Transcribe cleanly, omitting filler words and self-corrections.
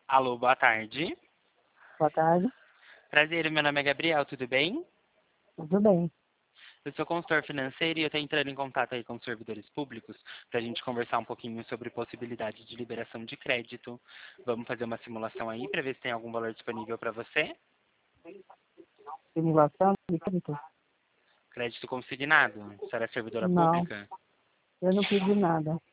Alô, boa tarde. Boa tarde. Prazer, meu nome é Gabriel, tudo bem? Tudo bem. Eu sou consultor financeiro e eu estou entrando em contato aí com os servidores públicos para a gente conversar um pouquinho sobre possibilidade de liberação de crédito. Vamos fazer uma simulação aí para ver se tem algum valor disponível para você. Simulação de crédito? Crédito consignado. Você era servidora Não, pública? eu não pedi nada.